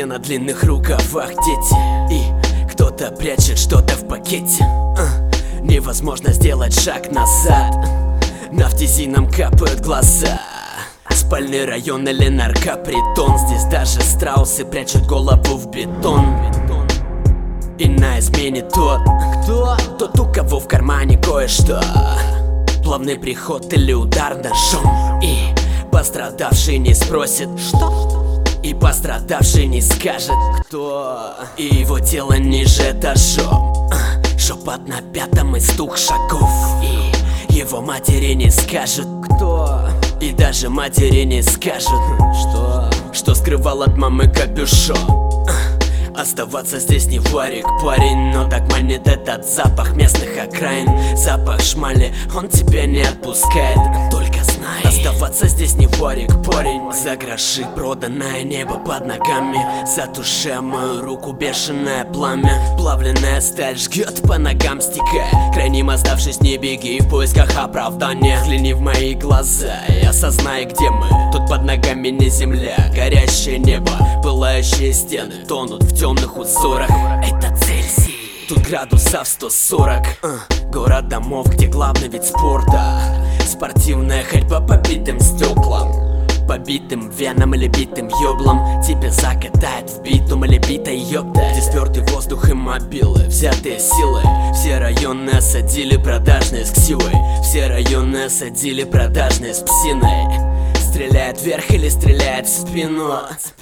Все на длинных рукавах дети, и кто-то прячет что-то в пакете. Невозможно сделать шаг назад, нафтизином капают глаза. Спальный район или наркопритон, здесь даже страусы прячут голову в бетон. И на измене тот, у кого в кармане кое-что. Плавный приход или удар ножом, и пострадавший не спросит, что? И пострадавший не скажет, кто. И его тело ниже этажом, шепот на пятом и стук шагов. И его матери не скажут, кто. И даже матери не скажут, что скрывал от мамы капюшон. Оставаться здесь не варик, парень, но так манит этот запах местных окраин. Запах шмали, он тебя не отпускает, только знай. Оставаться здесь не варик, парень. За гроши проданное небо под ногами, за душе мою руку бешеное пламя. Плавленная сталь жгет по ногам, стекая. Крайним оставшись, не беги в поисках оправдания. Взгляни в мои глаза и осознай, где мы. Тут под ногами не земля, горящее небо, пылающие стены тонут в темных узорах. Это Цельсий. Тут градусов 140. Город домов, где главный вид спорта. Спортивная ходьба по битым стеклам, побитым венам или битым ёблом. Тебя закатает в битум или битой ёпта. Здесь твердый воздух и мобилы, взятые силы. Все районы осадили продажные с ксивой. Все районы осадили продажные с псиной. Стреляет вверх или стреляет в спину.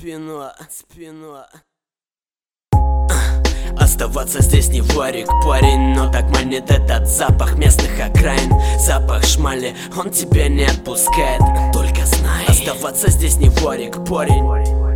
Оставаться здесь не варик, парень, но так манит этот запах местных окраин. Запах шмали, он тебя не отпускает, только знай. Оставаться здесь не варик, парень.